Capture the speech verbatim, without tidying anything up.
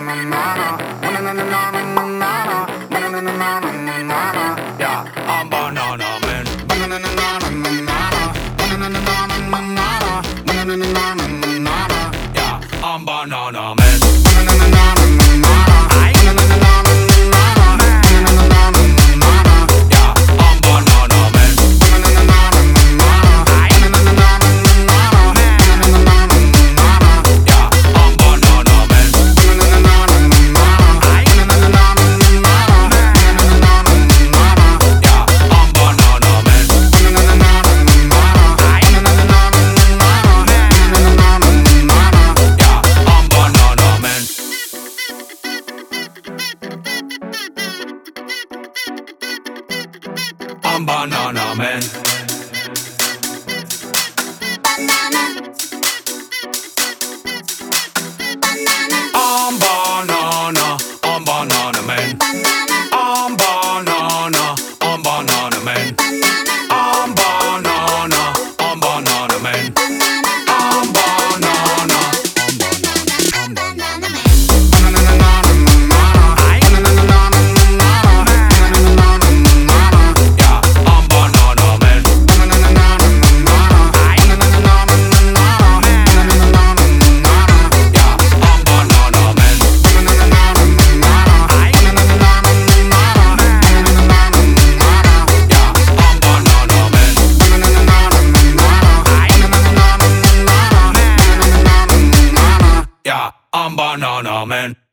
I'm Banana Man. Yeah, I'm Banana Man. I'm Banana Man. I'm banana, I'm Banana Man. I'm banana, I'm Banana Man. I'm banana, I'm Banana Man. I'm banana, I'm Banana Man. I'm Banana Man.